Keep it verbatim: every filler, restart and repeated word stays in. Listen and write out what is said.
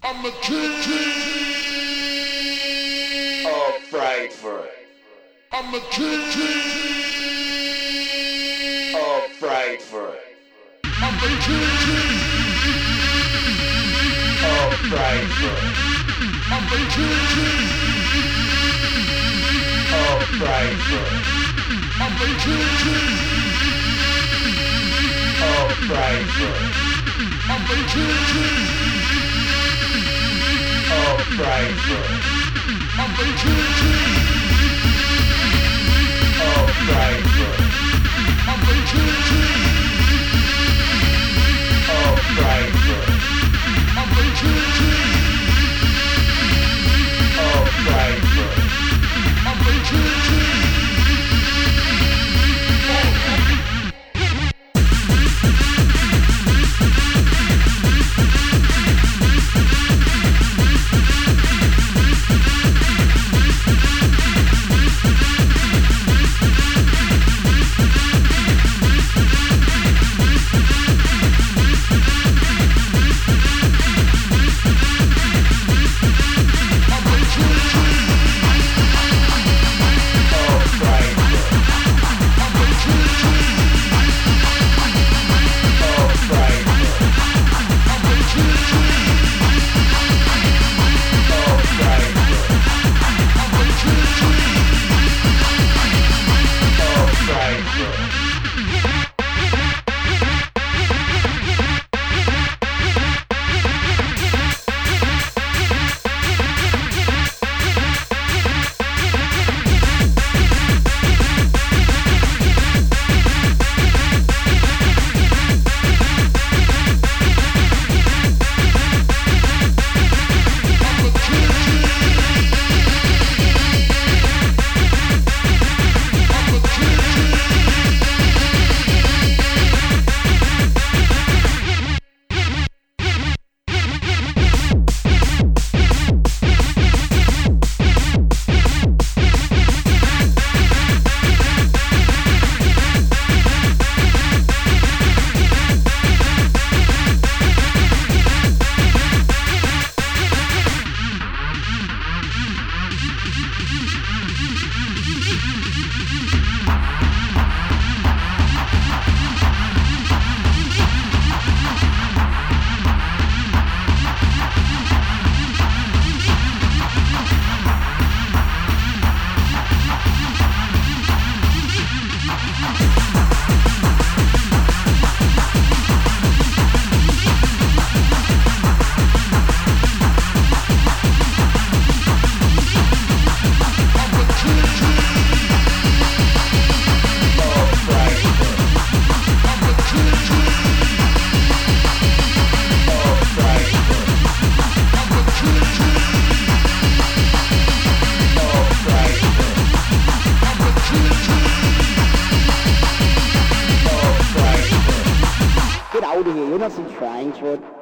I'm the king of Frankfurt. I'm the king of Frankfurt. I'm the king of Frankfurt. I'm the king of Frankfurt. I'm the king of Frankfurt. I'm the king of Frankfurt. I'm the king of Frankfurt. I'm the king of Frankfurt. I'm the king of Frankfurt. I'm the king. Get out of here, you're not in Frankfurt.